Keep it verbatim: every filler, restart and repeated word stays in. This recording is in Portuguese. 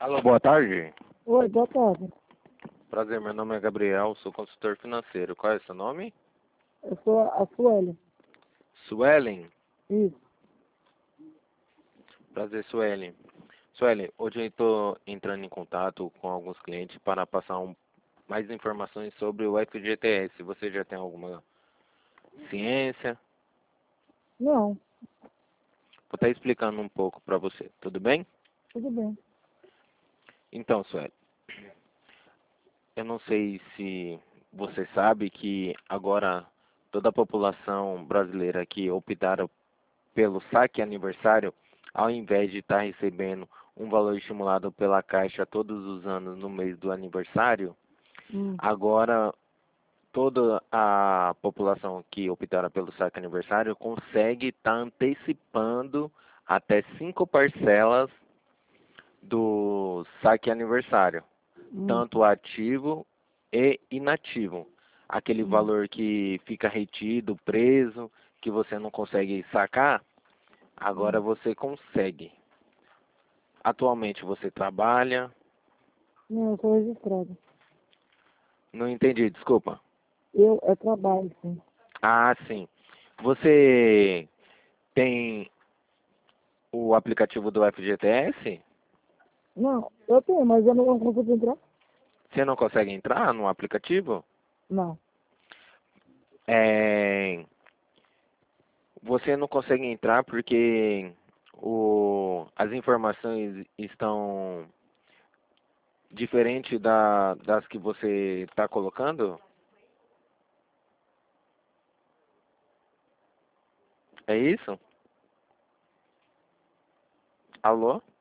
Alô, boa tarde. Oi, boa tarde. Prazer, meu nome é Gabriel, sou consultor financeiro. Qual é o seu nome? Eu sou a Sueli. Suelen. Isso. Prazer, Suelen. Suelen, hoje eu estou entrando em contato com alguns clientes para passar um, mais informações sobre o F G T S. Você já tem alguma ciência? Não, Vou estar explicando um pouco para você, tudo bem? tudo bem. Então, Suelen, eu não sei se você sabe que agora toda a população brasileira que optaram pelo saque aniversário, ao invés de estar recebendo um valor estimulado pela Caixa todos os anos no mês do aniversário, Hum, agora toda a população que optaram pelo saque aniversário consegue estar antecipando até cinco parcelas do saque aniversário, hum, tanto ativo e inativo. Aquele hum, valor que fica retido, preso, que você não consegue sacar, agora hum. você consegue. Atualmente você trabalha? Não, eu sou registrada. Não entendi, desculpa. Eu é trabalho, sim. Ah, sim. Você tem o aplicativo do F G T S? Não, eu tenho, mas eu não consigo entrar. Você não consegue entrar no aplicativo? Não. É, você não consegue entrar porque o, as informações estão diferentes da, das que você está colocando? É isso? Alô?